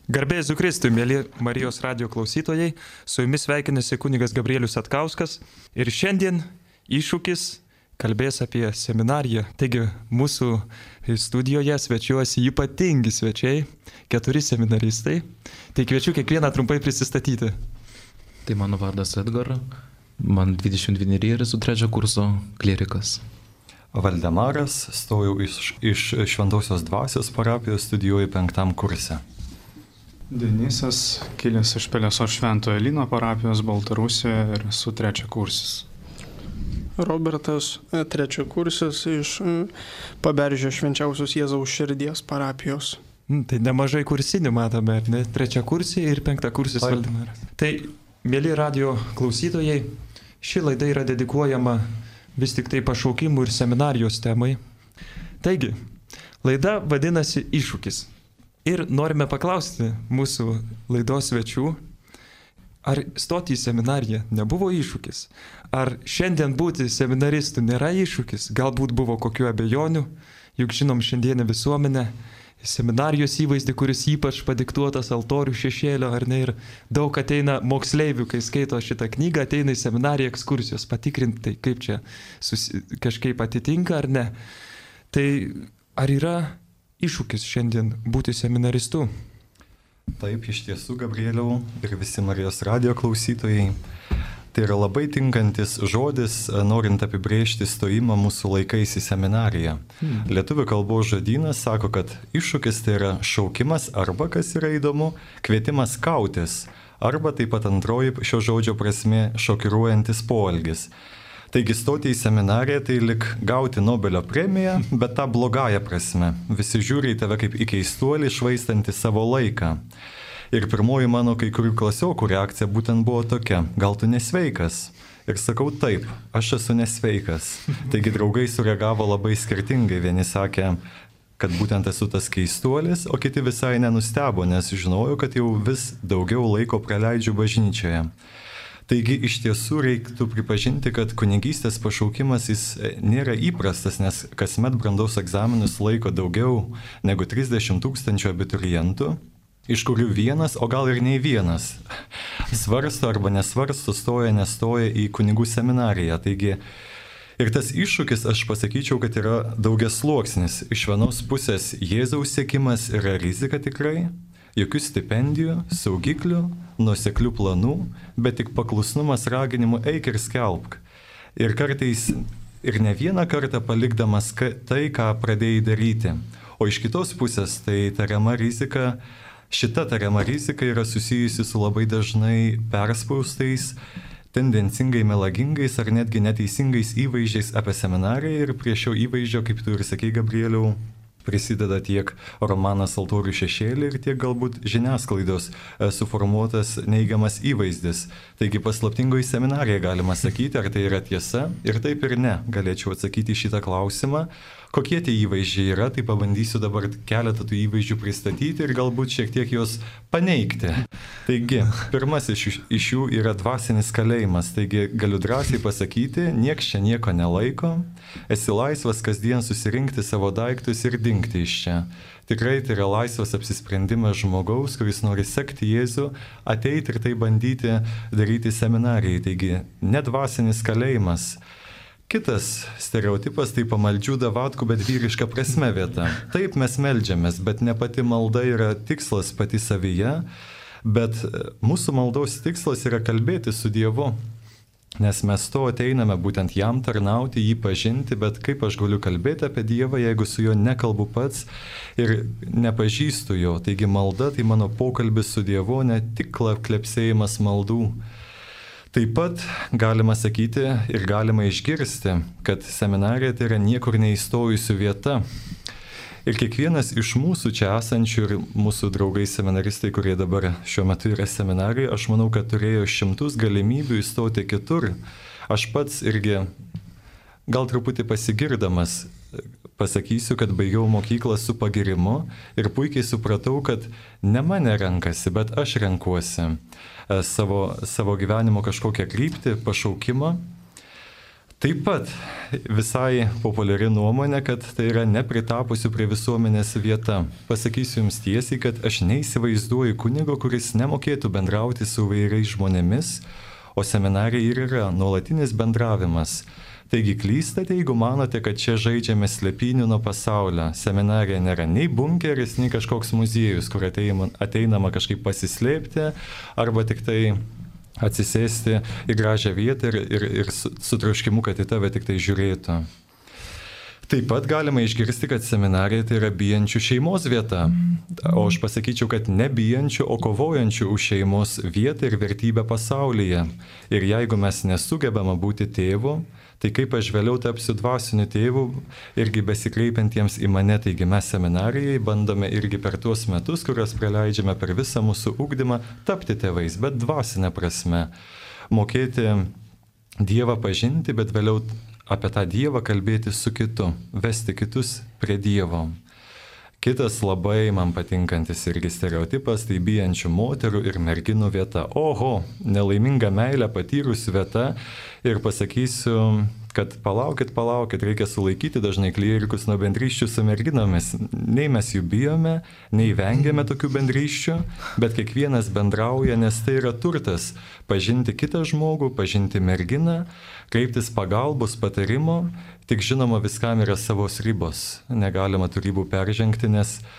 Garbė Jėzui Kristui, mėly Marijos radijo klausytojai, su jumis sveikinasi kunigas Gabrielius Satkauskas ir šiandien iššūkis kalbės apie seminariją. Taigi mūsų studijoje svečiuosi ypatingi svečiai, 4 seminaristai. Tai kviečiu kiekvieną trumpai prisistatyti. Tai mano vardas Edgar, man 22 ir esu 3 kurso klierikas. Valdemaras, stojau iš Šventosios dvasios parapijos, studijuoju 5 kurse. Denisas, kilęs iš Pelesos Šventojo Elino parapijos Baltarusijoje ir esu 3 kursis. Robertas, 3 kursis iš Paberžio Švenčiausios Jėzaus Širdies parapijos. Tai nemažai kursinių matome, ne? 3 kursiai ir 5 kursis Valdemaras. Tai, mėly radijo klausytojai, ši laida yra dedikuojama vis tik tai pašaukimų ir seminarijos temai. Taigi, laida vadinasi Iššūkis. Ir norime paklausti mūsų laidos svečių, ar stoti į seminariją nebuvo iššūkis? Ar šiandien būti seminaristu nėra iššūkis? Galbūt buvo kokių abejonių, juk žinom šiandienę visuomenę, seminarijos įvaizdį, kuris ypač padiktuotas altorių šešėlio, ar ne, ir daug ateina moksleivių, kai skaito šitą knygą, ateina į seminariją ekskursijos patikrinti, tai kaip čia kažkaip atitinka ar ne. Tai ar yra iššūkis šiandien būti seminaristu? Taip, iš tiesų, Gabrieliau ir visi Marijos radijo klausytojai, tai yra labai tinkantis žodis, norint apibrėžti stojimą mūsų laikais į seminariją. Lietuvių kalbos žodynas sako, kad iššūkis tai yra šaukimas arba, kas yra įdomu, kvietimas kautis, arba taip pat antroji šio žodžio prasmė šokiruojantis poelgis. Taigi stoti į seminariją tai lik gauti Nobelio premiją, bet tą blogąją prasme. Visi žiūri į tave kaip į keistuolį, švaistantį savo laiką. Ir pirmoji mano kai kurių klasiokų reakcija būtent buvo tokia: gal tu nesveikas? Ir sakau, taip, aš esu nesveikas. Taigi draugai sureagavo labai skirtingai. Vieni sakė, kad būtent esu tas keistuolis, o kiti visai nenustebo, nes žinojo, kad jau vis daugiau laiko praleidžiu bažnyčioje. Taigi iš tiesų reiktų pripažinti, kad kunigystės pašaukimas jis nėra įprastas, nes kasmet brandos egzaminus laiko daugiau negu 30 000 abiturientų, iš kurių vienas, o gal ir nei vienas, svarsto arba nesvarsto, stoja, nestoja į kunigų seminariją. Taigi ir tas iššūkis, aš pasakyčiau, kad yra daugiasluoksnis. Iš vienos pusės Jėzaus sekimas yra rizika tikrai, jokių stipendijų, saugiklių, nuoseklių planų, bet tik paklusnumas raginimu eik ir skelbk. Ir kartais, ir ne vieną kartą palikdamas tai, ką pradėjai daryti. O iš kitos pusės, tai tariama rizika, šita tariama rizika yra susijusi su labai dažnai perspaustais, tendencingai melagingais ar netgi neteisingais įvaizdžiais apie seminariją, ir prie šio įvaizdžio, kaip tu ir sakei, Gabrieliau, prisideda tiek romanas Altorių šešėlį ir tiek galbūt žiniasklaidos suformuotas neigiamas įvaizdis. Taigi paslaptingoji seminarija, galima sakyti, ar tai yra tiesa, ir taip ir ne. Galėčiau atsakyti į šitą klausimą. Kokie tie įvaizdžiai yra, tai pabandysiu dabar keletą tų įvaizdžių pristatyti ir galbūt šiek tiek juos paneigti. Taigi, pirmasis iš jų yra dvasinis kalėjimas. Taigi, galiu drąsiai pasakyti, nieks čia nieko nelaiko, esi laisvas kasdien susirinkti savo daiktus ir dingti iš čia. Tikrai tai yra laisvas apsisprendimas žmogaus, kuris nori sekti Jėzų, ateiti ir tai bandyti daryti seminarijai. Taigi, nedvasinis kalėjimas. Kitas stereotipas tai pamaldžių davatkų, bet vyriška prasme vieta. Taip mes meldžiamės, bet ne pati malda yra tikslas pati savyje, bet mūsų maldos tikslas yra kalbėti su Dievu, nes mes to ateiname būtent jam tarnauti, jį pažinti, bet kaip aš galiu kalbėti apie Dievą, jeigu su juo nekalbu pats ir nepažįstu jo. Taigi malda tai mano pokalbis su Dievu, ne tik klepsėjimas maldų. Taip pat galima sakyti ir galima išgirsti, kad seminarija tai yra niekur neįstojusių vieta. Ir kiekvienas iš mūsų čia esančių ir mūsų draugai seminaristai, kurie dabar šiuo metu yra seminarijoje, aš manau, kad turėjo šimtus galimybių įstoti kitur. Aš pats irgi, gal truputį pasigirdamas, pasakysiu, kad baigiau mokyklą su pagirimu ir puikiai supratau, kad ne mane renkasi, bet aš renkuosi savo gyvenimo kažkokią kryptį, pašaukimą. Taip pat visai populiari nuomonė, kad tai yra nepritapusių prie visuomenės vieta. Pasakysiu jums tiesiai, kad aš neįsivaizduoju kunigo, kuris nemokėtų bendrauti su vairiais žmonėmis, o seminarija ir yra nuolatinis bendravimas. Taigi klystate, jeigu manote, kad čia žaidžiame slėpynių nuo pasaulio. Seminarija nėra nei bunkeris, nei kažkoks muziejus, kur ateinama kažkaip pasislėpti arba tik tai atsisėsti į gražią vietą ir su troškimu, kad į tave tik tai žiūrėtų. Taip pat galima išgirsti, kad seminarija tai yra bijančių šeimos vieta. O aš pasakyčiau, kad ne bijančių, o kovojančių už šeimos vietą ir vertybę pasaulyje. Ir jeigu mes nesugebame būti tėvu, tai kaip aš vėliau tapsiu dvasiniu tėvu, irgi besikreipiantiems į mane, taigi mes seminarijai bandome irgi per tuos metus, kuriuos praleidžiame per visą mūsų ugdymą, tapti tėvais, bet dvasinė prasme. Mokėti Dievą pažinti, bet vėliau apie tą Dievą kalbėti su kitu, vesti kitus prie Dievo. Kitas labai man patinkantis irgi stereotipas, tai bijančių moterų ir merginų vieta. Oho, nelaiminga meilė patyrusi vieta ir pasakysiu, kad palaukit, reikia sulaikyti dažnai klierikus nuo bendryščių su merginomis. Nei mes jų bijome, nei vengiame tokių bendryščių, bet kiekvienas bendrauja, nes tai yra turtas. Pažinti kitą žmogų, pažinti merginą, kreiptis pagalbos, patarimo, tik žinoma viskam yra savos ribos. Negalima tų ribų peržengti,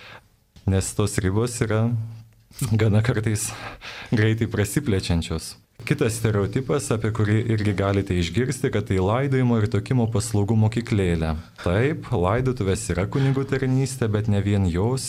nes tos ribos yra gana kartais greitai prasiplečiančios. Kitas stereotipas, apie kurį irgi galite išgirsti, kad tai laidojimo ir tuokimo paslaugų mokyklėlė. Taip, laidotuvės yra kunigų tarnystė, bet ne vien jos,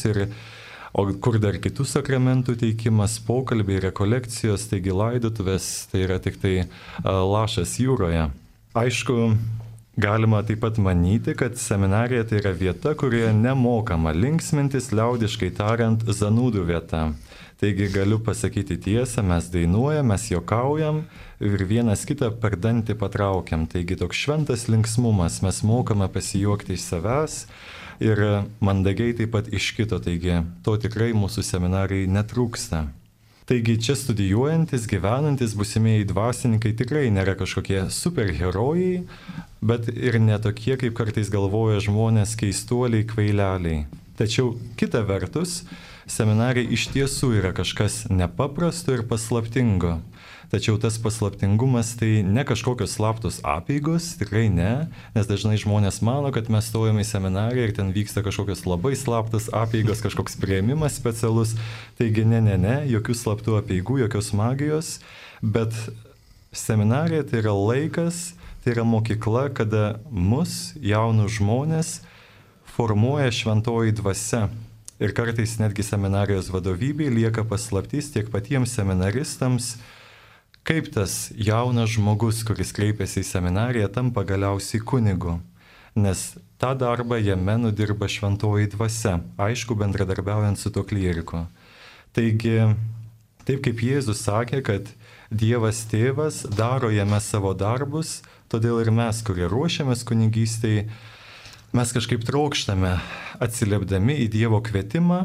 o kur dar kitų sakramentų teikimas, pokalbiai, rekolekcijos, taigi laidotuvės tai yra tik tai lašas jūroje. Aišku, galima taip pat manyti, kad seminarija tai yra vieta, kurioje nemokama linksmintis, liaudiškai tariant, zanūdų vieta. Taigi galiu pasakyti tiesą, mes dainuojam, mes juokaujam ir vienas kitą per dantį patraukiam. Taigi toks šventas linksmumas, mes mokame pasijuokti iš savęs ir mandagiai taip pat iš kito, taigi to tikrai mūsų seminarijai netrūksta. Taigi čia studijuojantis, gyvenantis būsimieji dvasininkai tikrai nėra kažkokie superherojai, bet ir netokie, kaip kartais galvoja žmonės, keistuoliai, kvaileliai. Tačiau kita vertus, seminarijai iš tiesų yra kažkas nepaprasto ir paslaptingo. Tačiau tas paslaptingumas tai ne kažkokios slaptos apeigos, tikrai ne, nes dažnai žmonės mano, kad mes stojame į seminariją ir ten vyksta kažkokios labai slaptos apeigos, kažkoks priėmimas specialus. Taigi ne, jokių slaptų apeigų, jokios magijos, bet seminarija tai yra laikas, tai yra mokykla, kada mus, jaunus žmonės, formuoja šventoji dvasia. Ir kartais netgi seminarijos vadovybei lieka paslaptys tiek patiems seminaristams, kaip tas jaunas žmogus, kuris kreipiasi į seminariją, tampa galiausiai kunigu. Nes tą darbą jame nudirba šventoji dvasia, aišku, bendradarbiaujant su tuo klieriku. Taigi, taip kaip Jėzus sakė, kad Dievas Tėvas daro jame savo darbus, todėl ir mes, kurie ruošiamės kunigystei, mes kažkaip trokštame, atsiliepdami į Dievo kvietimą,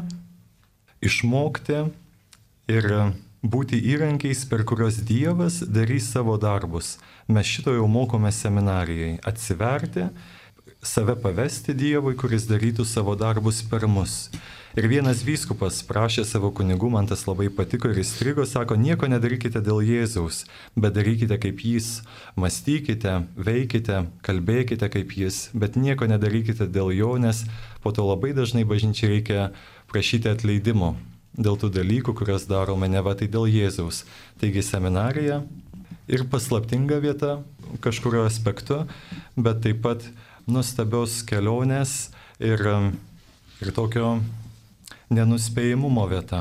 išmokti ir būti įrankiais, per kuriuos Dievas darys savo darbus. Mes šito jau mokome seminarijai. Atsiverti, save pavesti Dievui, kuris darytų savo darbus per mus. Ir vienas vyskupas prašė savo kunigų, man tas labai patiko ir įstrigo, sako, nieko nedarykite dėl Jėzaus, bet darykite kaip Jis, mąstykite, veikite, kalbėkite kaip Jis, bet nieko nedarykite dėl Jo, nes po to labai dažnai bažnyčiai reikia prašyti atleidimo dėl tų dalykų, kurias darome neva tai dėl Jėzaus. Taigi seminarija ir paslaptinga vieta kažkurio aspektu, bet taip pat nuostabios kelionės ir tokio nenuspėjimumo vieta.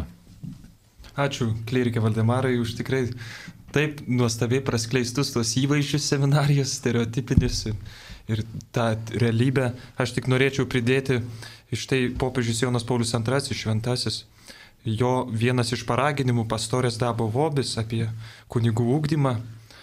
Ačiū, klierike Valdemarai, už tikrai taip nuostabiai praskleistus tos įvaizdžius seminarijos, stereotipinius ir tą realybę. Aš tik norėčiau pridėti iš tai popiežius Jonas Paulius II šventasis. Jo vienas iš paraginimų pastorės Dabo Vobis apie kunigų ugdymą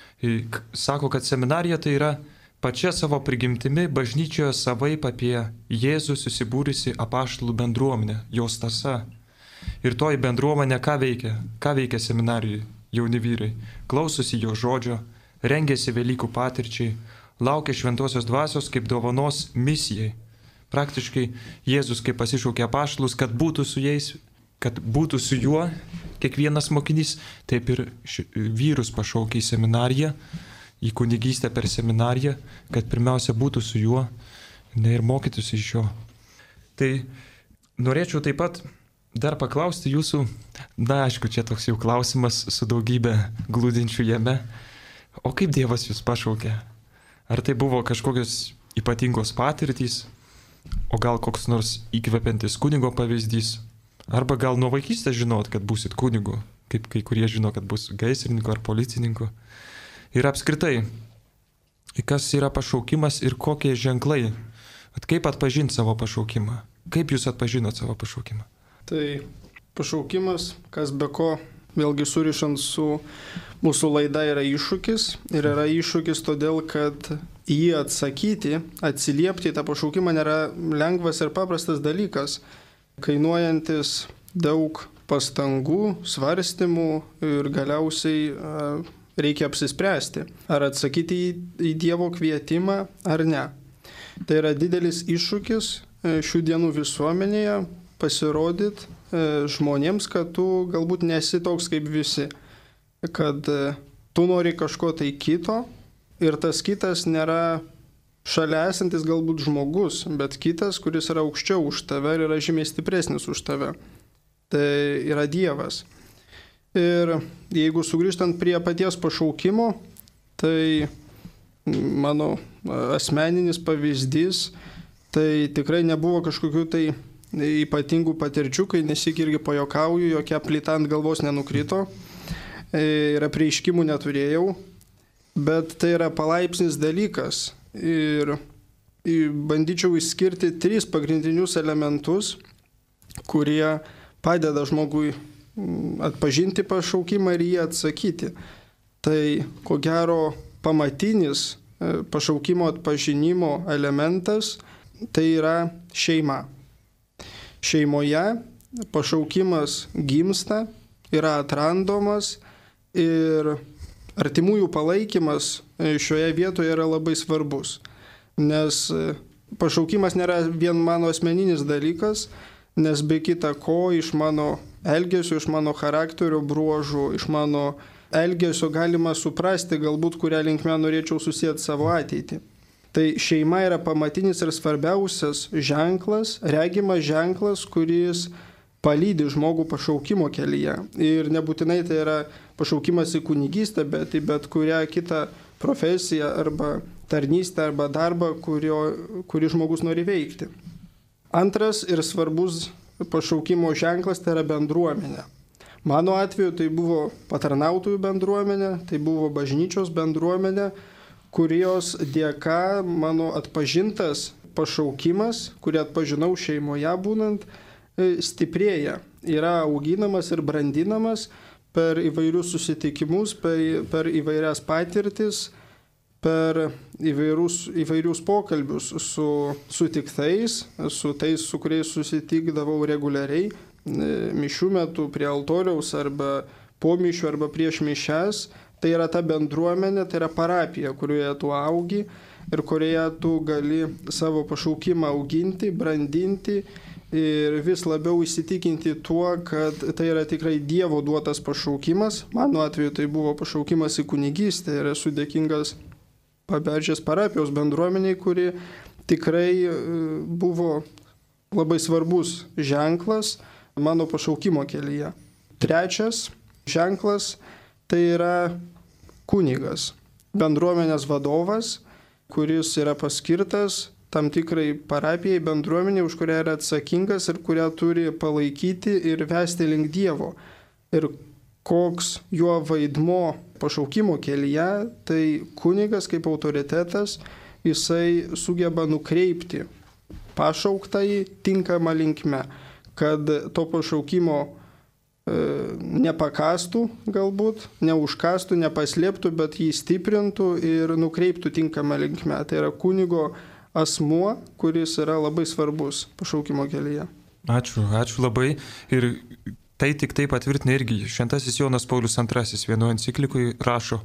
sako, kad seminarija tai yra pačia savo prigimtimi bažnyčioje savaip apie Jėzų susibūrusi apaštalų bendruomenę, jos tąsa. Ir toji bendruomenė ką veikia? Ką veikia seminarijai jauni vyrai? Klausosi jo žodžio, rengiasi Velykų patirčiai, laukia šventosios dvasios kaip dovanos misijai. Praktiškai Jėzus, kaip pasišaukė apaštalus, kad būtų su jais, kad būtų su juo kiekvienas mokinys, taip ir vyrus pašaukė į seminariją, į kunigystę per seminariją, kad pirmiausia būtų su juo ir mokytųsi iš jo. Tai norėčiau taip pat dar paklausti jūsų, aišku, čia toks jau klausimas su daugybė glūdinčių jame, o kaip Dievas jūs pašaukė? Ar tai buvo kažkokios ypatingos patirtys, o gal koks nors įkvepiantis kunigo pavyzdys? Arba gal nuo vaikystės žinot, kad būsit kunigu, kaip kai kurie žino, kad bus gaisrininku ar policininku. Ir apskritai, kas yra pašaukimas ir kokie ženklai? Kaip atpažinti savo pašaukimą? Kaip jūs atpažinot savo pašaukimą? Tai pašaukimas, kas be ko, vėlgi surišant su mūsų laida, yra iššūkis. Ir yra iššūkis todėl, kad jį atsakyti, atsiliepti į tą pašaukimą nėra lengvas ir paprastas dalykas, kainuojantis daug pastangų, svarstymų ir galiausiai reikia apsispręsti, ar atsakyti į Dievo kvietimą ar ne. Tai yra didelis iššūkis šių dienų visuomenėje pasirodyti žmonėms, kad tu galbūt nesi toks kaip visi, kad tu nori kažko tai kito ir tas kitas nėra šalia esantis galbūt žmogus, bet kitas, kuris yra aukščiau už tave ir yra žymiai stipresnis už tave. Tai yra Dievas. Ir jeigu sugrįžtant prie paties pašaukimo, tai mano asmeninis pavyzdys, tai tikrai nebuvo kažkokių tai ypatingų patirčių, kai nesik irgi pajokauju, jokia plyta ant galvos nenukrito ir apreiškimų neturėjau, bet tai yra palaipsnis dalykas ir bandyčiau išskirti 3 pagrindinius elementus, kurie padeda žmogui atpažinti pašaukimą ir jį atsakyti. Tai ko gero pamatinis pašaukimo atpažinimo elementas tai yra šeima. Šeimoje pašaukimas gimsta, yra atrandomas ir artimųjų palaikymas šioje vietoje yra labai svarbus, nes pašaukimas nėra vien mano asmeninis dalykas, nes be kita ko iš mano elgesio, iš mano charakterio bruožų, iš mano elgesio galima suprasti galbūt, kurią linkme norėčiau susijęti savo ateitį. Tai šeima yra pamatinis ir svarbiausias ženklas, regimas ženklas, kuris palydi žmogų pašaukimo kelyje. Ir nebūtinai tai yra pašaukimas į kunigystę, bet į bet kurią kitą profesiją arba tarnystę arba darbą, kurį žmogus nori veikti. Antras ir svarbus pašaukimo ženklas tai yra bendruomenė. Mano atveju tai buvo patarnautojų bendruomenė, tai buvo bažnyčios bendruomenė, kurios dėka mano atpažintas pašaukimas, kurį atpažinau šeimoje būnant, stiprėja, yra auginamas ir brandinamas per įvairius susitikimus, per įvairias patirtis, per įvairius pokalbius su tiktais, su tais, su kuriais susitikdavau reguliariai, mišių metu prie altoriaus arba po mišių arba prieš mišes. Tai yra ta bendruomenė, tai yra parapija, kurioje tu augi ir kurioje tu gali savo pašaukimą auginti, brandinti ir vis labiau įsitikinti tuo, kad tai yra tikrai Dievo duotas pašaukimas. Mano atveju tai buvo pašaukimas į kunigystę ir esu dėkingas Paberžės parapijos bendruomeniai, kuri tikrai buvo labai svarbus ženklas mano pašaukimo kelyje. Trečias ženklas tai yra kunigas, bendruomenės vadovas, kuris yra paskirtas tam tikrai parapijai, bendruomeniai, už kurią yra atsakingas ir kurią turi palaikyti ir vesti link Dievo. Ir koks jo vaidmo pašaukimo kelyje, tai kunigas kaip autoritetas, jisai sugeba nukreipti pašauktąjį tinkamą linkme, kad to pašaukimo nepakastų galbūt, neužkastų, nepaslėptų, bet jį stiprintų ir nukreiptų tinkamą linkme. Tai yra kunigo asmuo, kuris yra labai svarbus pašaukimo kelyje. Ačiū labai. Ir tai tik taip patvirtina irgi Šventasis Jonas Paulius II vienoje enciklikui rašo: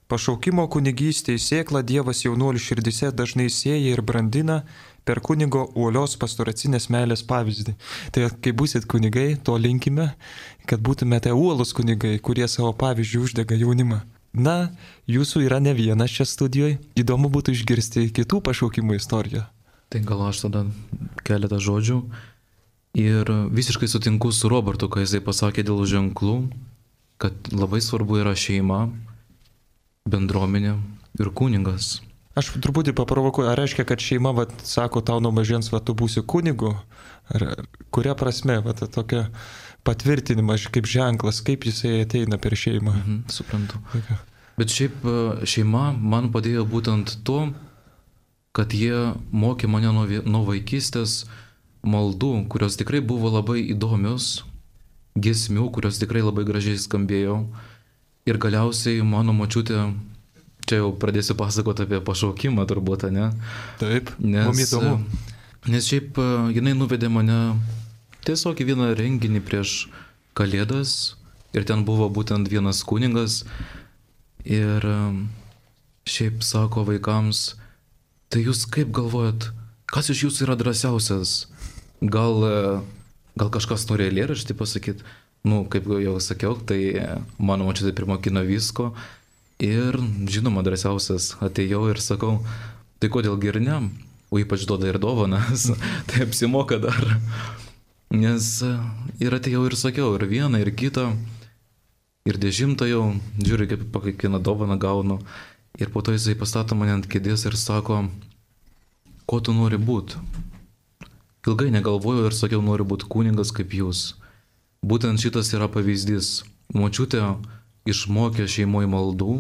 Pašaukimo kunigystėje sėklą Dievas jaunuolių širdise dažnai sėja ir brandina per kunigo uolios pastoracinės meilės pavyzdį. Tai kai būsit kunigai, to linkime, kad būtumėte uolus kunigai, kurie savo pavyzdžių uždega jaunimą. Na, jūsų yra ne vienas čia studijoje, įdomu būtų išgirsti kitų pašaukimų istoriją. Tai gal aš tada keletą žodžių. Ir visiškai sutinku su Robertu, kai jisai pasakė dėl ženklų, kad labai svarbu yra šeima, bendruomenė ir kunigas. Aš truputį paprovokuoju, ar reiškia, kad šeima, sako tau nuo mažens, tu būsi kunigu? Ar kuria prasme, tokia patvirtinimas kaip ženklas, kaip jisai ateina per šeimą? Suprantu. Okay. Bet šiaip šeima man padėjo būtent to, kad jie mokė mane nuo vaikystės maldų, kurios tikrai buvo labai įdomios, giesmių, kurios tikrai labai gražiai skambėjo. Ir galiausiai mano močiutė, čia jau pradėsiu pasakoti apie pašaukimą turbūt, ne? Taip, mums įdomu. Nes šiaip jinai nuvedė mane tiesiog į vieną renginį prieš Kalėdas ir ten buvo būtent vienas kunigas ir šiaip sako vaikams, tai jūs kaip galvojat, kas iš jūsų yra drąsiausias? Gal kažkas nori eilėraštį pasakyti? Kaip jau sakiau, tai mano močiutė primokino visko ir žinoma drąsiausias atėjau ir sakau, tai kodėl gi ir ne? O ypač duoda ir dovanas, tai apsimoka dar. Nes ir atėjau ir sakiau, ir vieną, ir kitą, ir 10 jau, žiūri, kaip kiekvieną dovaną gaunu. Ir po to jisai pastato mane ant kėdės ir sako, ko tu nori būti? Ilgai negalvojau ir sakiau, noriu būti kunigas kaip jūs. Būtent šitas yra pavyzdys. Močiutė išmokė šeimoje maldų,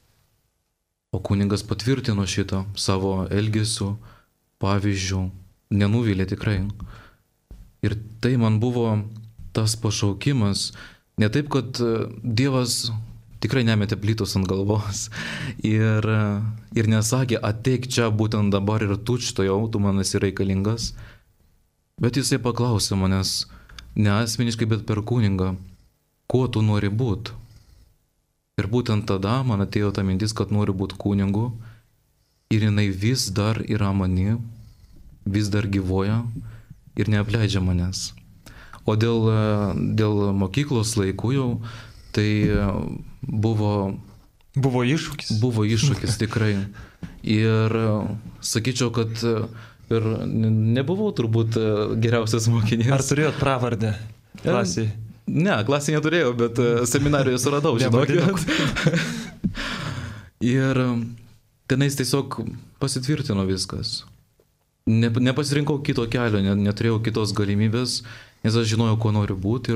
o kunigas patvirtino šitą savo elgesiu, pavyzdžių, nenuvylė tikrai. Ir tai man buvo tas pašaukimas, ne taip, kad Dievas tikrai nemetė plytos ant galvos ir nesakė, ateik čia būtent dabar ir tučtojau, tu man esi reikalingas, bet jisai paklausė manęs, ne asmeniškai, bet per kunigą, kuo tu nori būti. Ir būtent tada man atėjo ta mintis, kad noriu būti kunigu ir jinai vis dar yra mani, vis dar gyvoja ir neapleidžia manęs. O dėl mokyklos laikų jau, tai buvo iššūkis. Buvo iššūkis tikrai. Ir sakyčiau, kad ir nebuvau turbūt geriausias mokinys. Ar turėjot pravardę klasėje? Ne, klasėje neturėjau, bet seminarijoje suradau, žinokit. Ir tenais tiesiog pasitvirtino viskas. Nepasirinkau kito kelio, neturėjau kitos galimybės, nes aš žinojau, ko noriu būti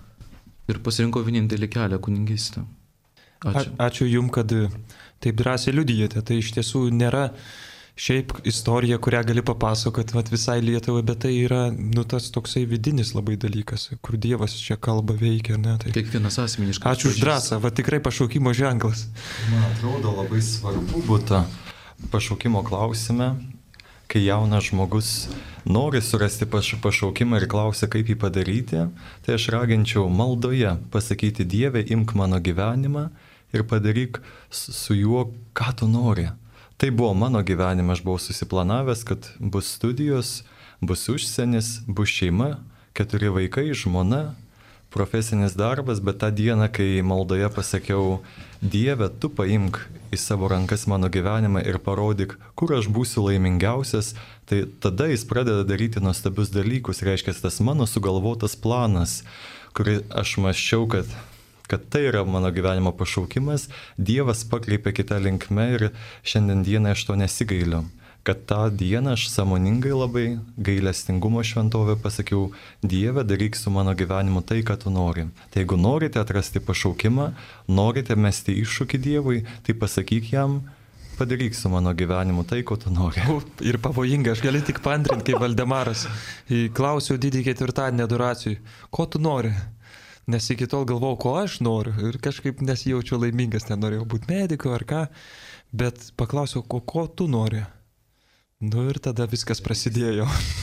ir pasirinkau vienintelį kelią, kunigystę. Ačiū. Ačiū Jums, kad taip drąsiai liudijate. Tai iš tiesų nėra šiaip istorija, kurią gali papasakoti visai Lietuvai, bet tai yra tas toksai vidinis labai dalykas, kur Dievas čia kalba, veikia. Ne? Tai... Kiekvienas asmeniškai. Ačiū už drąsą, tikrai pašaukimo ženklas. Man atrodo labai svarbu būtų pašaukimo klausime, kai jaunas žmogus nori surasti pašaukimą ir klausia, kaip jį padaryti, tai aš raginčiau maldoje pasakyti, Dieve, imk mano gyvenimą ir padaryk su juo, ką tu nori. Tai buvo mano gyvenimas, aš buvau susiplanavęs, kad bus studijos, bus užsienis, bus šeima, 4 vaikai, žmona, profesinis darbas, bet tą dieną, kai maldoje pasakiau, Dieve, tu paimk į savo rankas mano gyvenimą ir parodyk, kur aš būsiu laimingiausias, tai tada jis pradeda daryti nuostabius dalykus, reiškia, tas mano sugalvotas planas, kurį aš mąsčiau, kad tai yra mano gyvenimo pašaukimas, Dievas pakreipė kitą linkmę ir šiandien dieną aš to nesigailiu. Kad tą dieną aš sąmoningai labai gailestingumo šventovę pasakiau, Dieve, daryk su mano gyvenimu tai, ką tu nori. Tai jeigu norite atrasti pašaukimą, norite mesti iššūkį Dievui, tai pasakyk jam, padaryk su mano gyvenimu tai, ko tu nori. Ir pavojinga, aš galiu tik paantrinti, kaip Valdemaras. Klausiau didį ketvirtadienį adoracijai, ko tu nori? Nes iki tol galvojau, ko aš noriu ir kažkaip nesijaučiu laimingas, nenorėjau būti mediku ar ką, bet paklausiau, ko tu nori? Ir tada viskas prasidėjo.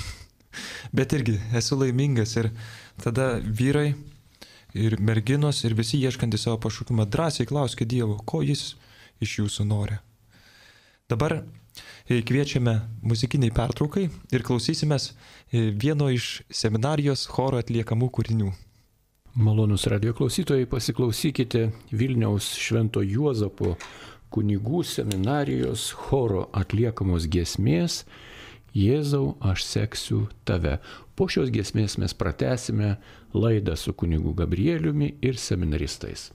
Bet irgi esu laimingas ir tada vyrai ir merginos ir visi ieškantys savo pašaukimą drąsiai klauskite Dievo, ko jis iš jūsų nori. Dabar kviečiame muzikiniai pertraukai ir klausysimės vieno iš seminarijos choro atliekamų kūrinių. Malonus radio klausytojai, pasiklausykite Vilniaus Švento Juozapo kunigų seminarijos choro atliekamos giesmės Jėzau, aš seksiu tave. Po šios giesmės mes pratęsime laidą su kunigu Gabrieliumi ir seminaristais.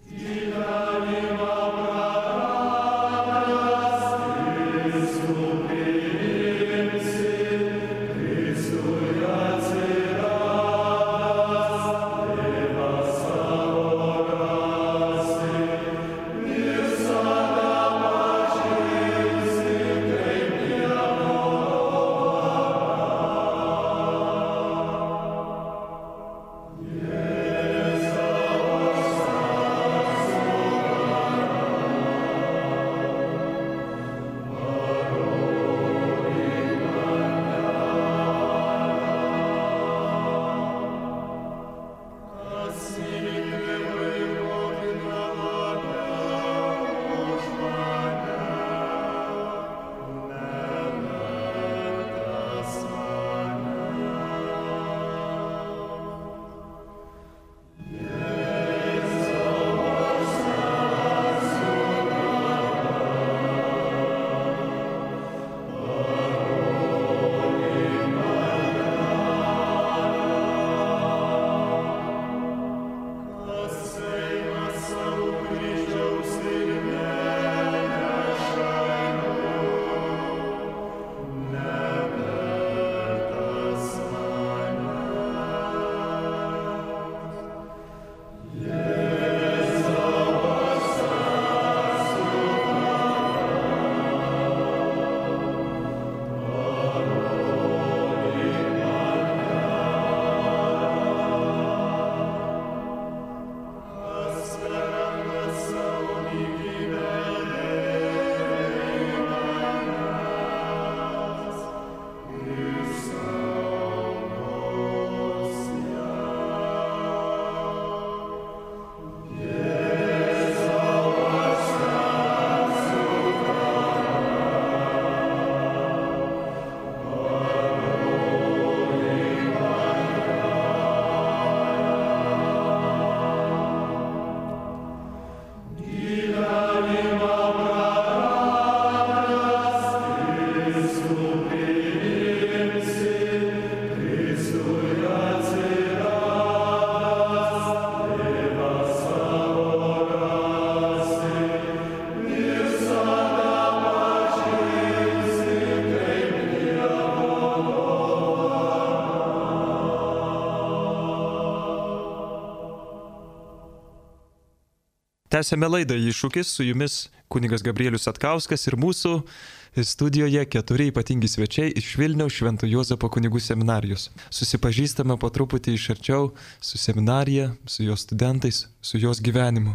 Tęsėme laidą Iššūkis, su jumis kunigas Gabrielius Satkauskas ir mūsų studijoje 4 ypatingi svečiai iš Vilniaus Švento Juozapo kunigų seminarijos. Susipažįstame po truputį iš arčiau su seminarija, su jos studentais, su jos gyvenimu.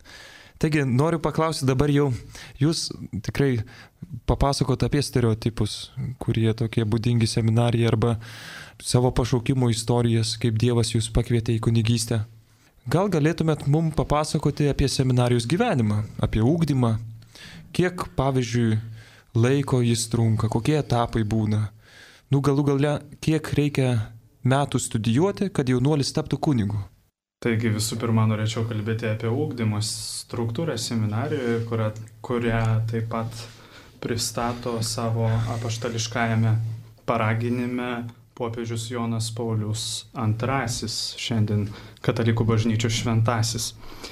Taigi, noriu paklausti dabar jau, jūs tikrai papasakot apie stereotipus, kurie tokie būdingi seminarijai arba savo pašaukimo istorijas, kaip Dievas jūs pakvietė į kunigystę. Gal galėtumėt mums papasakoti apie seminarijos gyvenimą, apie ugdymą, kiek, pavyzdžiui, laiko jis trunka, kokie etapai būna. Galų gale, kiek reikia metų studijuoti, kad jaunuolis taptų kunigu. Taigi visų pirma norėčiau kalbėti apie ugdymo struktūrą seminarijoje, kurią taip pat pristato savo apaštališkajame paraginime popiežius Jonas Paulius II, šiandien katalikų bažnyčių šventasis.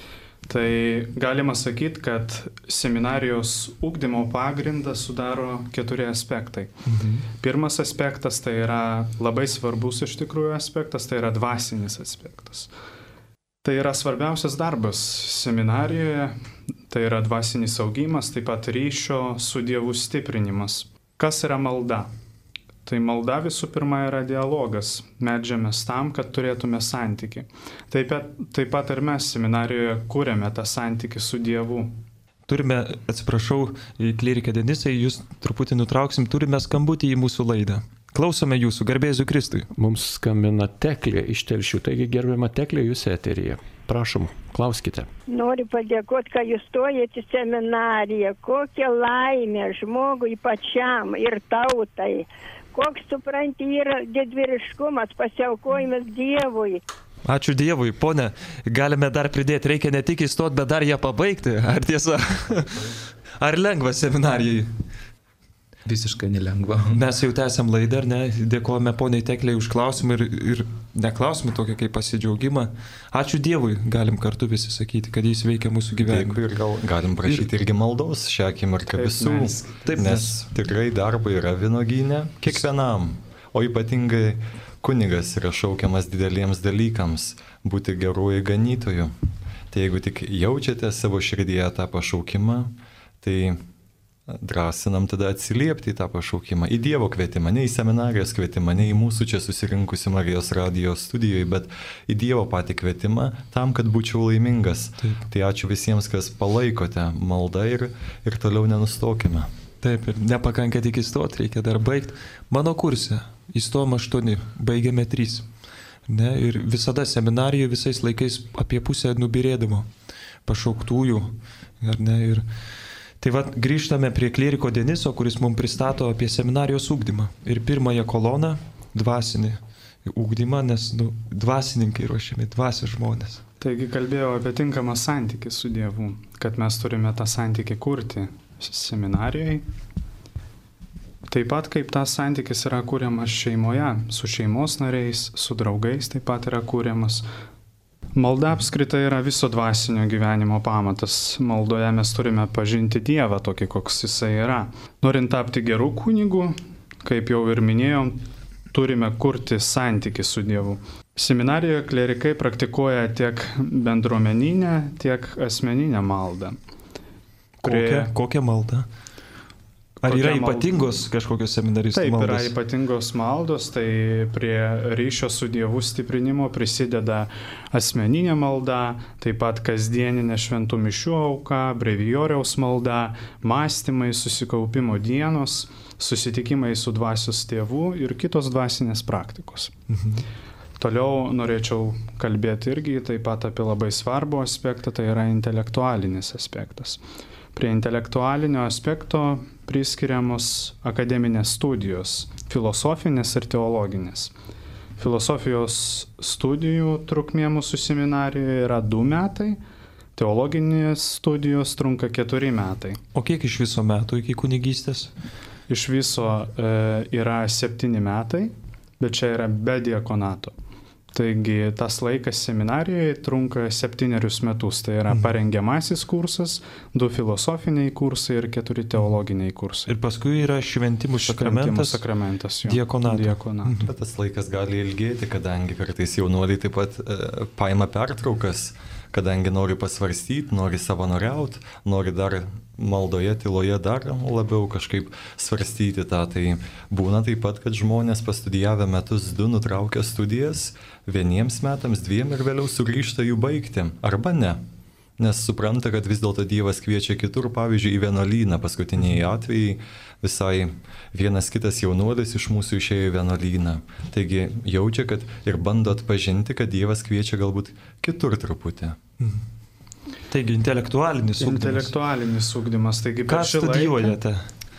Tai galima sakyti, kad seminarijos ugdymo pagrindą sudaro 4 aspektai. Pirmas aspektas tai yra labai svarbus iš tikrųjų aspektas, tai yra dvasinis aspektas. Tai yra svarbiausias darbas seminarijoje, tai yra dvasinis augimas, taip pat ryšio su Dievu stiprinimas. Kas yra malda? Tai malda visų pirma yra dialogas, meldžiamės tam, kad turėtume santykį. Taip pat ir mes seminarijoje kūrėme tą santykį su Dievu. Turime, atsiprašau, klierike Denisai, jūs truputį nutrauksim, turime skambutį į mūsų laidą. Klausome jūsų, garbėsiu Kristui. Mums skambina Teklė iš Telšių, taigi gerbiama Teklė, jūs eteryje. Prašom, klauskite. Noriu padėkoti, kad jūs stojate į seminariją. Kokia laimė žmogui pačiam ir tautai. Koks, supranti, yra didvyriškumas, pasiaukojimas Dievui. Ačiū Dievui, ponė. Galime dar pridėti, reikia ne tik įstoti, bet dar ją pabaigti. Ar tiesa? Ar lengva seminarijai? Visiškai nelengva. Mes jau tęsiam laidą, ar ne? Dėkojame poniai Tekliai už klausimą ir neklausimą tokį kaip pasidžiaugimą. Ačiū Dievui, galim kartu visi sakyti, kad jis veikia mūsų gyvenimą. Taip, ir gal galim prašyti irgi maldos šią akimirką visų, nes tikrai darbai yra vynuogyne kiekvienam, o ypatingai kunigas yra šaukiamas dideliems dalykams - būti geruoju ganytoju. Tai jeigu tik jaučiate savo širdyje tą pašaukimą, tai drąsinam tada atsiliepti į tą pašaukimą, į Dievo kvietimą, ne į seminarijos kvietimą, ne į mūsų čia susirinkusi Marijos radijo studijoje, bet į Dievo patį kvietimą tam, kad būčiau laimingas. Taip. Tai ačiū visiems, kas palaikote maldą ir toliau nenustokime. Taip, ir nepakanka tik įstoti, reikia dar baigti. Mano kurse įstojom 8, baigėme 3. Ne, ir visada seminarijoje visais laikais apie pusę nubirėdavo pašauktųjų. Ar ne, ir tai va, grįžtame prie klieriko Deniso, kuris mums pristato apie seminarijos ugdymą. Ir pirmąją koloną - dvasinį ugdymą, nes dvasininkai ruošiami, dvasios žmonės. Taigi kalbėjau apie tinkamą santykį su Dievu, kad mes turime tą santykį kurti seminarijoje. Taip pat kaip tas santykis yra kūriamas šeimoje, su šeimos nariais, su draugais taip pat yra kūriamas. Malda apskritai yra viso dvasinio gyvenimo pamatas. Maldoje mes turime pažinti Dievą tokį, koks jisai yra. Norint tapti gerų kunigų, kaip jau ir minėjom, turime kurti santykį su Dievu. Seminarijoje klerikai praktikuoja tiek bendruomeninę, tiek asmeninę maldą. Kokią maldą? Ar yra ypatingos kažkokios seminaristų maldos? Taip, yra ypatingos maldos, tai prie ryšio su Dievu stiprinimo prisideda asmeninė malda, taip pat kasdieninė šventų mišių auka, brevijoriaus malda, mąstymai, susikaupimo dienos, susitikimai su dvasios tėvu ir kitos dvasinės praktikos. Toliau norėčiau kalbėti irgi taip pat apie labai svarbų aspektą, tai yra intelektualinis aspektas. Prie intelektualinio aspekto priskiriamos akademinės studijos, filosofinės ir teologinės. Filosofijos studijų trukmė mūsų seminarijoje yra 2 metai, teologinės studijos trunka 4 metai. O kiek iš viso metų iki kunigystės? Iš viso yra 7 metai, bet čia yra be diakonato. Taigi tas laikas seminarijoje trunka 7 metus, tai yra parengiamasis kursas, 2 filosofiniai kursai ir 4 teologiniai kursai. Ir paskui yra šventimų sakramentas, diakonato. Bet tas laikas gali ilgėti, kadangi kartais jaunuoliai taip pat paima pertraukas, kadangi nori pasvarstyti, nori savanoriauti, nori dar maldoje, tyloje dar labiau kažkaip svarstyti tą. Tai būna taip pat, kad žmonės pastudijavę metus 2 nutraukia studijas, 1 metams, 2 ir vėliau sugrįžta jų baigti, arba ne. Nes supranta, kad vis dėlto Dievas kviečia kitur, pavyzdžiui, į vienuolyną. Paskutiniai atvejai visai vienas kitas jaunuolis iš mūsų išėjo į vienuolyną. Taigi jaučia, kad ir bando atpažinti, kad Dievas kviečia galbūt kitur truputį. Taigi intelektualinis ugdymas. Intelektualinis ugdymas. Taigi ką studijuojate?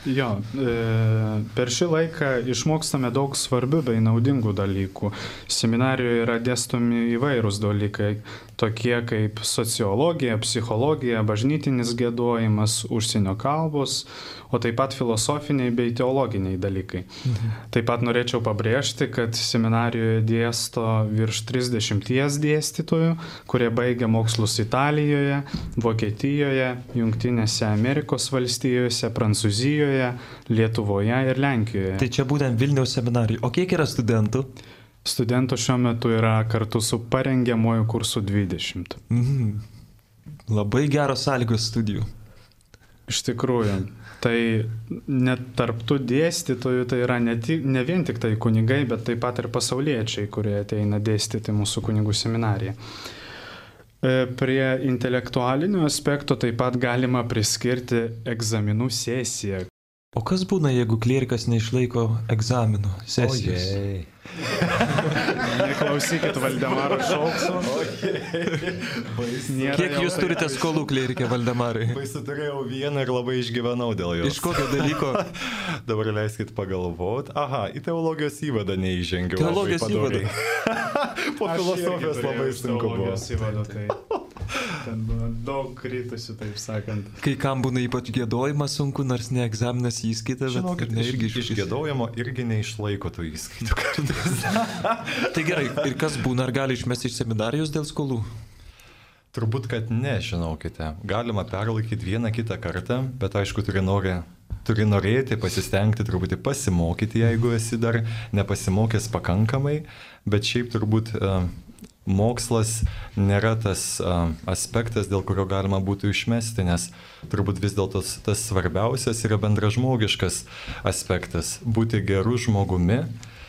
Per šį laiką išmokstame daug svarbių bei naudingų dalykų. Seminarijoje yra dėstomi įvairūs dalykai, tokie kaip sociologija, psichologija, bažnytinis giedojimas, užsienio kalbos, o taip pat filosofiniai bei teologiniai dalykai. Taip pat norėčiau pabrėžti, kad seminarijoje dėsto virš 30 dėstytojų, kurie baigia mokslus Italijoje, Vokietijoje, Jungtinėse Amerikos valstijose, Prancūzijoje, Lietuvoje ir Lenkijoje. Tai čia būtent Vilniaus seminarijai. O kiek yra studentų? Studentų šiuo metu yra kartu su parengiamuoju kursu 20. Labai geros sąlygos studijų. Iš tikrųjų. Tai net tarptų dėstytojų tai yra ne vien tik tai kunigai, bet taip pat ir pasauliečiai, kurie ateina dėstyti mūsų kunigų seminariją. Prie intelektualinių aspektų taip pat galima priskirti egzaminų sesiją. O kas būna, jeigu klierikas neišlaiko egzamino sesijos? Neklausykit Valdemaro Šolco. Kiek jūs turite skolų, klierikė Valdemarai? Baisu turėjau vieną ir labai išgyvenau dėl jos. Iš kokio dalyko? Dabar leiskit pagalvot. Aha, į teologijos įvadą neįžengiau. Teologijos įvadą. Po filosofijos labai sunku buvo. Tai ten buvo daug kritusių, taip sakant. Kai kam būna ypač gėdojimas sunku, nors ne egzaminas įskaita, bet ir ne irgi iš gėdojimo irgi neišlaiko tų įskaitų kartais. Tai gerai, ir kas būna, ar gali išmesti iš seminarijos dėl skolų? Turbūt, kad ne, žinokite. Galima perlaikyti vieną kitą kartą, bet aišku, turi norėti, pasistengti, truputį pasimokyti, jeigu esi dar nepasimokęs pakankamai, bet šiaip turbūt mokslas nėra tas aspektas, dėl kurio galima būtų išmesti, nes turbūt vis dėlto tas svarbiausias yra bendražmogiškas aspektas - būti geru žmogumi,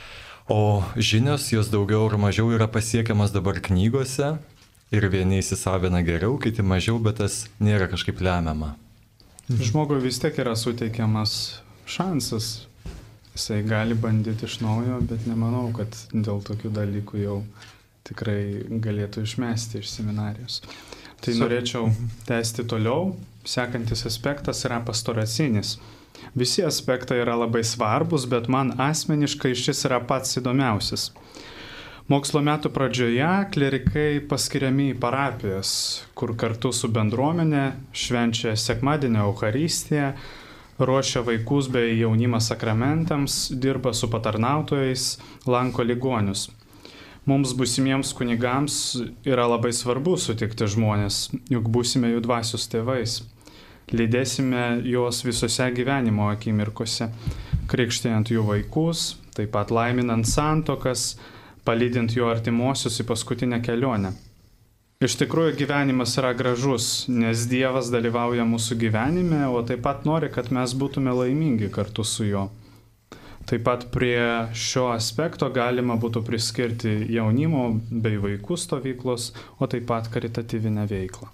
o žinios jos daugiau ar mažiau yra pasiekiamas dabar knygose ir vieni įsisavina geriau, kiti mažiau, bet tas nėra kažkaip lemiama. Žmogui vis tiek yra suteikiamas šansas. Jisai gali bandyti iš naujo, bet nemanau, kad dėl tokių dalykų jau tikrai galėtų išmesti iš seminarijos. Tai norėčiau tęsti toliau. Sekantis aspektas yra pastoracinis. Visi aspektai yra labai svarbus, bet man asmeniškai šis yra pats įdomiausias. Mokslo metų pradžioje klierikai paskiriami į parapijas, kur kartu su bendruomenė švenčia sekmadienio Eucharistiją, ruošia vaikus bei jaunimą sakramentams, dirba su patarnautojais, lanko ligonius. Mums būsimiems kunigams yra labai svarbu sutikti žmonės, juk būsime jų dvasios tėvais. Lydėsime juos visose gyvenimo akimirkose, krikštijant jų vaikus, taip pat laiminant santuokas, palydint jų artimuosius į paskutinę kelionę. Iš tikrųjų gyvenimas yra gražus, nes Dievas dalyvauja mūsų gyvenime, o taip pat nori, kad mes būtume laimingi kartu su juo. Taip pat prie šio aspekto galima būtų priskirti jaunimo bei vaikų stovyklos, o taip pat karitatyvinę veiklą.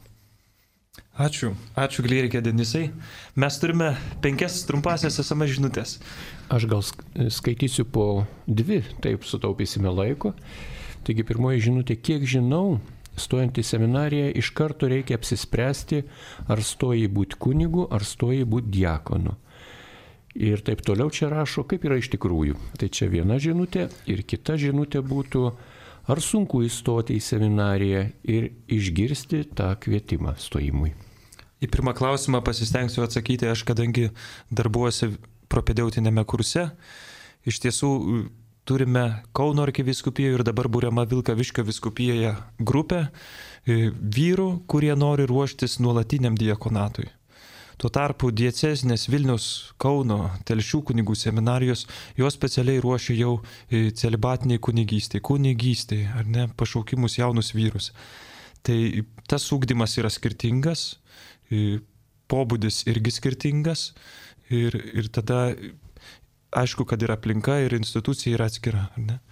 Ačiū klierikė Denisai. Mes turime 5 trumpasias SMS žinutės. Aš gal skaitysiu po 2, taip sutaupysime laiko. Taigi pirmoji žinutė, kiek žinau, stojant į seminariją iš karto reikia apsispręsti, ar stoji būti kunigu, ar stoji būti diakonu. Ir taip toliau čia rašo, kaip yra iš tikrųjų. Tai čia viena žinutė ir kita žinutė būtų, ar sunku įstoti į seminariją ir išgirsti tą kvietimą stojimui. Į pirmą klausimą pasistengsiu atsakyti, aš kadangi darbuojuosi propedeutinėme kurse, iš tiesų turime Kauno arkivyskupijoje ir dabar būriama Vilkaviškio vyskupijoje grupė vyrų, kurie nori ruoštis nuolatiniam diakonatui. Tuo tarpu diecezinės Vilniaus, Kauno, Telšių kunigų seminarijos, jos specialiai ruošia jau celibatiniai kunigystė, ar ne, pašaukimus jaunus vyrus. Tai tas ugdymas yra skirtingas, pobūdis irgi skirtingas ir tada aišku, kad ir aplinka, ir institucija yra atskira, ar ne?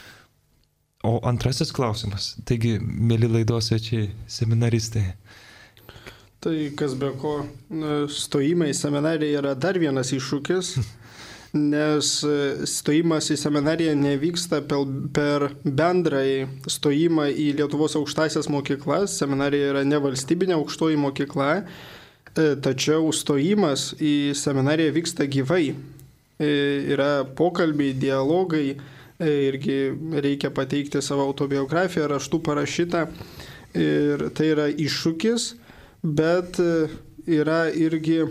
O antrasis klausimas, taigi, mėly laidos svečiai, seminaristai. Tai kas be ko, stojimai į seminariją yra dar vienas iššūkis, nes stojimas į seminariją nevyksta per bendrąjį stojimą į Lietuvos aukštąsias mokyklas. Seminarija yra nevalstybinė aukštoji mokykla, tačiau stojimas į seminariją vyksta gyvai. Yra pokalbiai, dialogai, irgi reikia pateikti savo autobiografiją, raštų parašytą. Ir tai yra iššūkis, bet yra irgi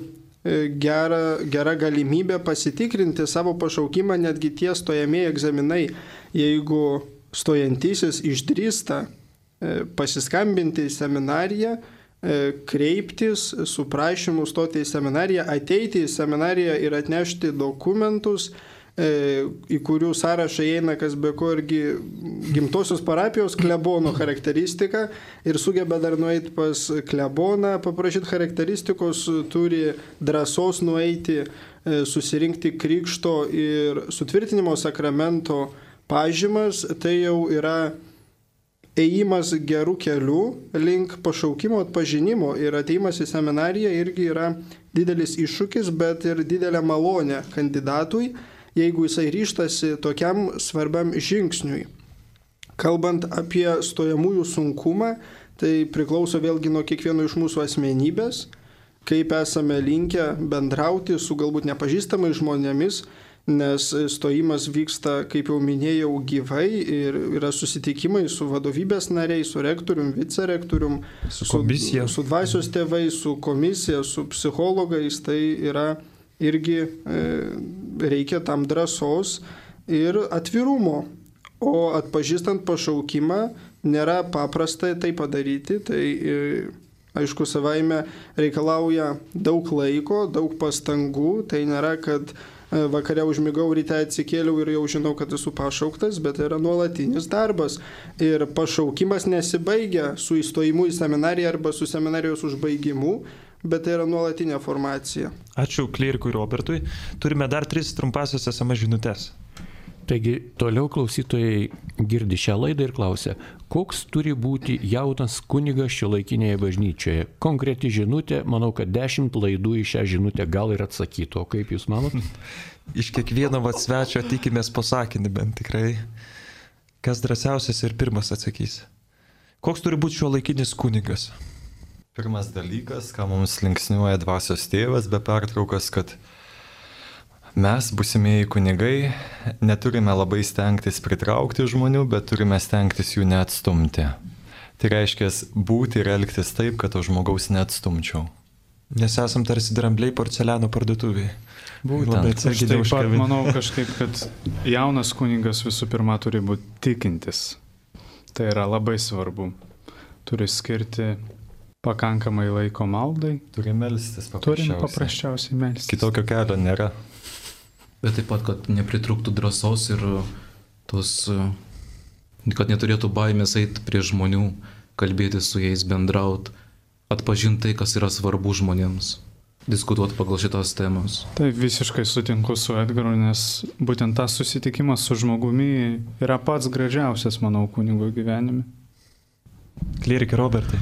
gera galimybė pasitikrinti savo pašaukimą, netgi tie stojamieji egzaminai. Jeigu stojantysis išdrįsta pasiskambinti į seminariją, kreiptis su prašymu stoti į seminariją, ateiti į seminariją ir atnešti dokumentus, į kurių sąrašą įeina kas be ko irgi gimtosios parapijos klebono charakteristika, ir sugeba dar nueiti pas kleboną, paprašyti charakteristikos, turi drąsos nueiti, susirinkti krikšto ir sutvirtinimo sakramento pažymas, tai jau yra ėjimas gerų kelių link pašaukimo atpažinimo ir ateimas į seminariją irgi yra didelis iššūkis, bet ir didelė malonė kandidatui, jeigu jisai ryštasi tokiam svarbiam žingsniui. Kalbant apie stojamųjų sunkumą, tai priklauso vėlgi nuo kiekvieno iš mūsų asmenybės, kaip esame linkę bendrauti su galbūt nepažįstamais žmonėmis, nes stojimas vyksta, kaip jau minėjau, gyvai ir yra susitikimai su vadovybės nariais, su rektorium, vicerektorium, su dvasios tėvais, su komisija, su psichologais, tai yra irgi reikia tam drąsos ir atvirumo. O atpažįstant pašaukimą nėra paprasta tai padaryti, tai aišku savaime reikalauja daug laiko, daug pastangų, tai nėra, kad vakare užmigau, ryte atsikėliau ir jau žinau, kad esu pašauktas, bet yra nuolatinis darbas. Ir pašaukimas nesibaigia su įstojimu į seminariją arba su seminarijos užbaigimu, bet tai yra nuolatinė formacija. Ačiū klierikui Robertui. Turime dar 3 trumpasias SMS žinutes. Taigi toliau klausytojai girdi šią laidą ir klausia, koks turi būti jaunas kunigas šiuolaikinėje bažnyčioje. Konkreti žinutė, manau, kad 10 laidų į šią žinutę gal ir atsakytų. O kaip jūs manot? Iš kiekvieno svečio tikimės po sakinį bent tikrai. Kas drąsiausias ir pirmas atsakys. Koks turi būti šiuolaikinis kunigas? Pirmas dalykas, ką mums linksniuoja dvasios tėvas be pertraukos, kad mes, būsimieji kunigai, neturime labai stengtis pritraukti žmonių, bet turime stengtis jų neatstumti. Tai reiškia būti ir elgtis taip, kad to žmogaus neatstumčiau. Nes esam tarsi drambliai porceliano parduotuvėje. Būtent. Aš taip pat manau kažkaip, kad jaunas kunigas visų pirma turi būti tikintis. Tai yra labai svarbu. Turi skirti pakankamai laiko maldai. Turim melstis paprasčiausiai melstis. Kitokio kelio nėra. Bet taip pat, kad nepritrūktų drąsos ir tos, kad neturėtų baimės eiti prie žmonių, kalbėti su jais, bendrauti, atpažinti tai, kas yra svarbu žmonėms, diskutuoti pagal šitas temas. Tai visiškai sutinku su Edgaru, nes būtent tas susitikimas su žmogumi yra pats gražiausias, manau, kunigo gyvenime. Klierike Robertai.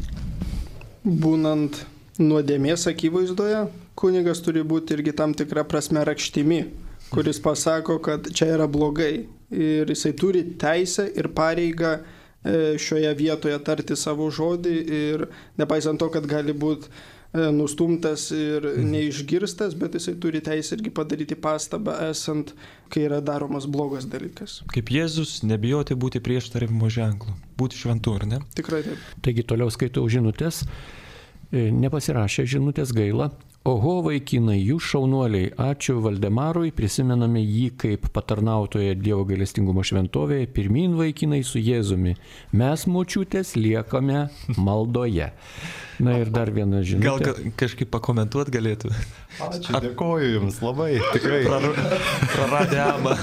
Būnant nuodėmės akivaizdoje, kunigas turi būti irgi tam tikrą prasme rakštimi, kuris pasako, kad čia yra blogai. Ir jisai turi teisę ir pareigą šioje vietoje tarti savo žodį ir nepaisant to, kad gali būti nustumtas ir neišgirstas, bet jisai turi teisę irgi padaryti pastabą esant, kai yra daromas blogas dalykas. Kaip Jėzus, nebijoti būti prieštaravimo ženklu, būti šventu, ar ne? Tikrai taip. Taigi toliau skaitau žinutės. Nepasirašė žinutės gaila. Oho, vaikinai, jūs šaunuoliai, ačiū Valdemarui, prisimename jį kaip patarnautoje Dievo gailestingumo šventovėje, pirmyn vaikinai su Jėzumi. Mes močiutės liekame maldoje. Na ir dar viena žinutė. Gal kažkaip pakomentuoti galėtų? Ačiū, dėkoju Jums labai, tikrai. Praradę amą.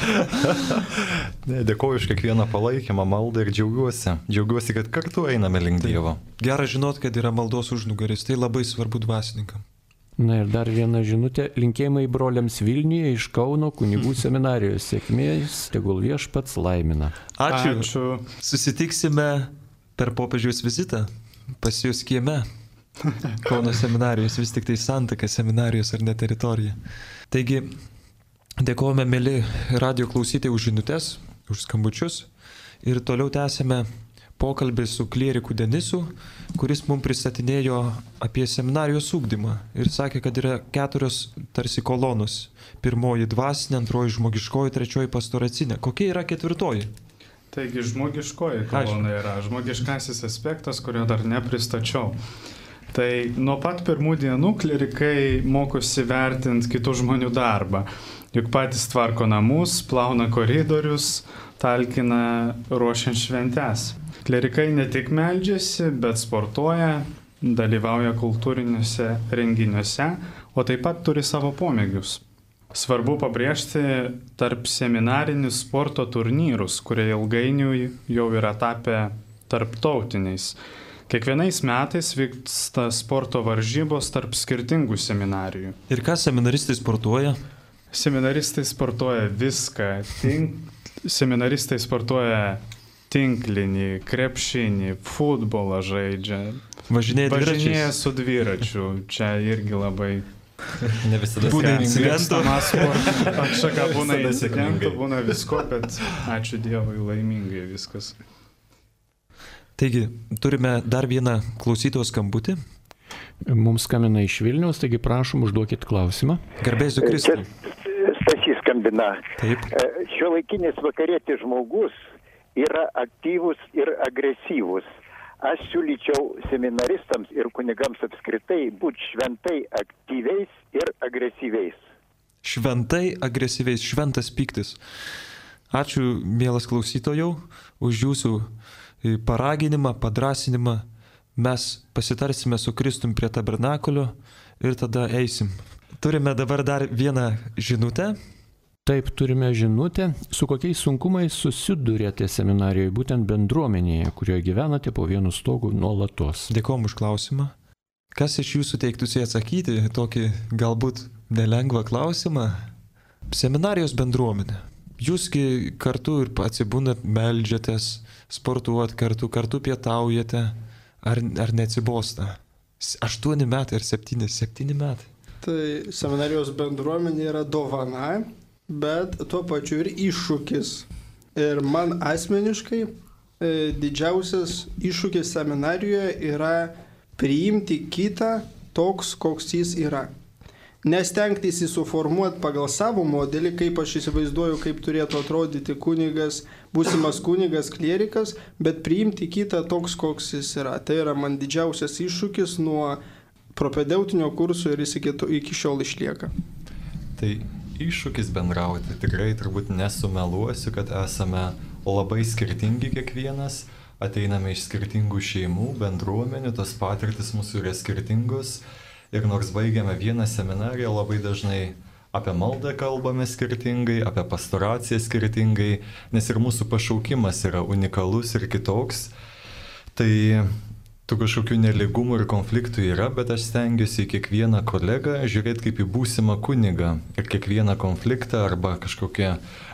Dėkoju už kiekvieną palaikymą, maldą ir džiaugiuosi. Džiaugiuosi, kad kartu einame link Dievo. Gera žinot, kad yra maldos užnugaris, tai labai svarbu dvasininkam. Na ir dar viena žinutė, linkėjimai broliams Vilniuje iš Kauno kunigų seminarijos. Sėkmės, tegul viešpats laimina. Ačiū. Susitiksime per popiežiaus vizitą pas jūs kieme. Kauno seminarijos, vis tik tai santaka seminarijos ar ne teritorija. Taigi, dėkojame, mėly radio klausytojai, už žinutes, už skambučius ir toliau tęsime pokalbį su klieriku Denisu, kuris mums pristatinėjo apie seminarijos ugdymą ir sakė, kad yra 4 tarsi kolonos. 1 dvasinė, 2 žmogiškoji, 3 pastoracinė. Kokia yra 4? Taigi žmogiškoji kolona yra žmogiškasis aspektas, kurio dar nepristačiau. Tai nuo pat pirmų dienų klierikai mokosi vertinti kitų žmonių darbą. Juk patys tvarko namus, plauna koridorius, talkina ruošiant šventes. Klierikai ne tik meldžiasi, bet sportuoja, dalyvauja kultūriniuose renginiuose, o taip pat turi savo pomėgius. Svarbu pabrėžti tarp seminarinius sporto turnyrus, kurie ilgainiui jau yra tapę tarptautiniais. Kiekvienais metais vyksta sporto varžybos tarp skirtingų seminarijų. Ir ką seminaristai sportuoja? Seminaristai sportuoja viską. Seminaristai sportuoja tinklinį, krepšinį, futbolą žaidžia. Važinėja su dviračiu. Čia irgi labai... Ne visada būna incidentų. Atšaka būna incidentų, būna visko, bet ačiū Dievui, laimingai viskas. Taigi, turime dar vieną klausytojos skambutį. Mums skambina iš Vilniaus, taigi prašom, užduokit klausimą. Garbėsiu Kristui. Stasys skambina. Taip. Šiuolaikinis vakarietis žmogus yra aktyvus ir agresyvus. Aš siūlyčiau seminaristams ir kunigams apskritai būti šventai aktyviais ir agresyviais. Šventai agresyviais, šventas pyktis. Ačiū, mielas klausytojau, už jūsų paraginimą, padrasinimą. Mes pasitarsime su Kristum prie tabernakulio ir tada eisim. Turime dabar dar vieną žinutę. Taip, turime žinutę, su kokiais sunkumais susidurėte seminarijoje, būtent bendruomenėje, kurioje gyvenate po vienu stogu nuolatos. Dėkom už klausimą. Kas iš jūsų teiktųsi atsakyti tokį galbūt nelengvą klausimą? Seminarijos bendruomenė. Jūsgi kartu ir atsibūnat, meldžiatės, sportuot kartu pietaujate, ar neatsibosta? 8 metai ar 7 metai? Tai seminarijos bendruomenė yra dovana, bet tuo pačiu ir iššūkis. Ir man asmeniškai didžiausias iššūkis seminarijoje yra priimti kitą toks, koks jis yra. Nestengtis suformuoti pagal savo modelį, kaip aš įsivaizduoju, kaip turėtų atrodyti kunigas, būsimas kunigas, klierikas, bet priimti kitą toks, koks jis yra. Tai yra man didžiausias iššūkis nuo propedeutinio kurso ir jis iki šiol išlieka. Tai iššūkis bendrauti. Tikrai turbūt nesumeluosiu, kad esame labai skirtingi kiekvienas, ateiname iš skirtingų šeimų, bendruomenių, tos patirtis mūsų yra skirtingos. Ir nors baigiame vieną seminariją, labai dažnai apie maldą kalbame skirtingai, apie pastoraciją skirtingai, nes ir mūsų pašaukimas yra unikalus ir kitoks. Tai tų kažkokių neligumų ir konfliktų yra, bet aš stengiuosi į kiekvieną kolegą žiūrėti kaip į būsimą kunigą ir kiekvieną konfliktą arba kažkokią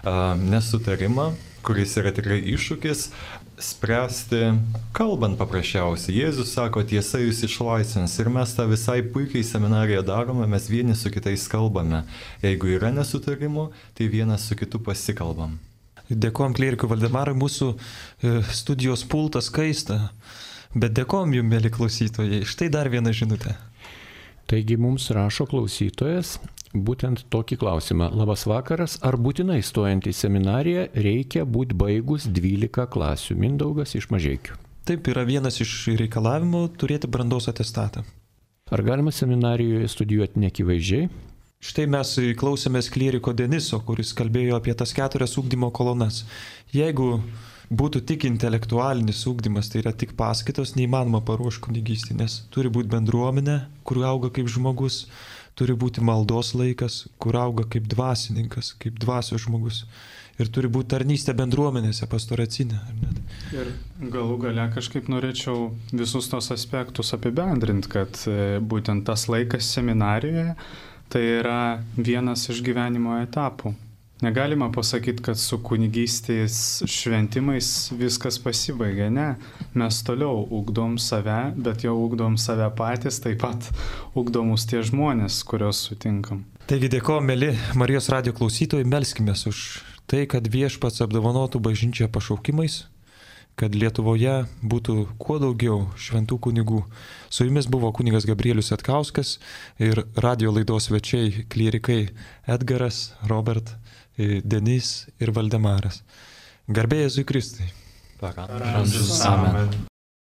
nesutarimą, kuris yra tikrai iššūkis, spręsti kalbant paprasčiausiai. Jėzus sako, tiesa jūs išlaisvins ir mes tą visai puikiai seminariją darome, mes vieni su kitais kalbame. Jeigu yra nesutarimų, tai vienas su kitu pasikalbam. Dėkojom klierikui Valdemarui, mūsų studijos pultas kaista. Bet dėkojom jums, mėly klausytojai. Štai dar vieną žinutę. Taigi mums rašo klausytojas būtent tokį klausimą. Labas vakaras, ar būtinai stojant į seminariją reikia būti baigus 12 klasių? Mindaugas iš Mažeikių. Taip, yra vienas iš reikalavimų turėti brandos atestatą. Ar galima seminarijoje studijuoti neakivaizdžiai? Štai mes klausėmės klieriko Deniso, kuris kalbėjo apie tas 4 ugdymo kolonas. Jeigu būtų tik intelektualinis ugdymas, tai yra tik paskaitos, neįmanoma paruošti kunigystį, nes turi būti bendruomenė, kur auga kaip žmogus, turi būti maldos laikas, kur auga kaip dvasininkas, kaip dvasios žmogus. Ir turi būti tarnystė bendruomenėse, pastoracinė. Ir galų gale kažkaip norėčiau visus tos aspektus apibendrinti, kad būtent tas laikas seminarijoje tai yra vienas iš gyvenimo etapų. Negalima pasakyti, kad su kunigystės šventimais viskas pasibaigia. Ne, mes toliau ugdom save, bet jau ugdom save patys, taip pat ugdomus tie žmonės, kuriuos sutinkam. Taigi dėkojom, mėly Marijos radijo klausytojai, melskimės už tai, kad Viešpats apdovanotų bažnyčią pašaukimais, kad Lietuvoje būtų kuo daugiau šventų kunigų. Su jumis buvo kunigas Gabrielius Atkauskas ir radijo laidos svečiai klierikai Edgaras, Robert, Denis ir Valdemaras. Garbė Jėzui Kristui. Amen.